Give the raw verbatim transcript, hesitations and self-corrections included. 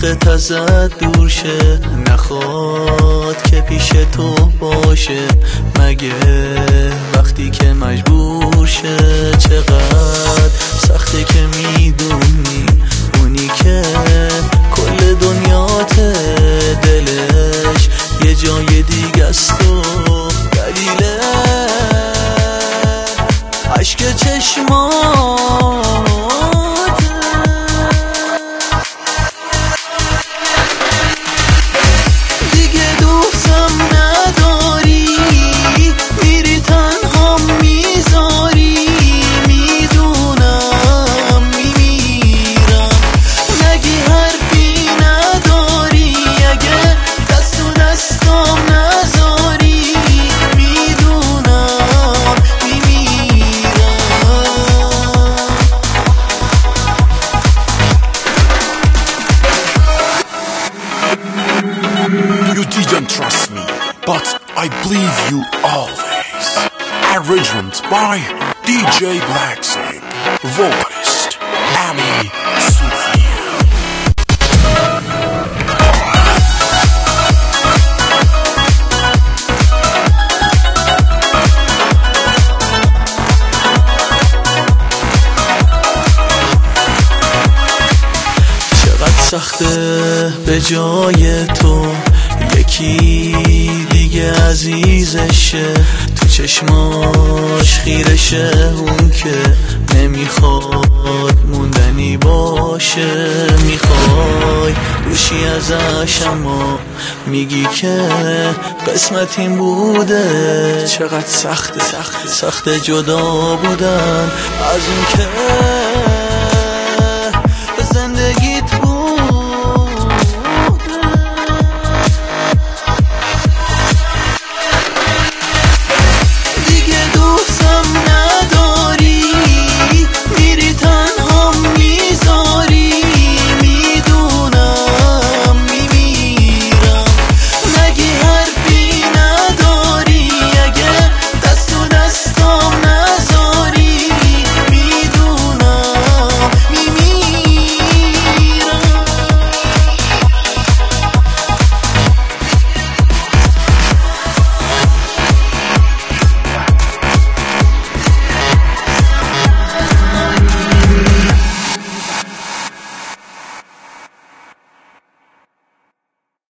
عشقت ازت دور شه، نخواد که پیش تو باشه، مگه وقتی که مجبور شه. چقدر سخته که میدونی اونی که کل دنیاته، دلش یه جای دیگه است و دلیله عشق چشمات. You didn't trust me, but I believe you always. Arrangement by D J Blacksing, vocalist Ali Sufi. چقدر سخته به جای تو یکی دیگه عزیزشه، تو چشماش خیرشه، اون که نمیخواد موندنی باشه. میخوای روشی ازش اما میگی که قسمت این بوده. چقدر سخته سخته سخته جدا بودن از اون که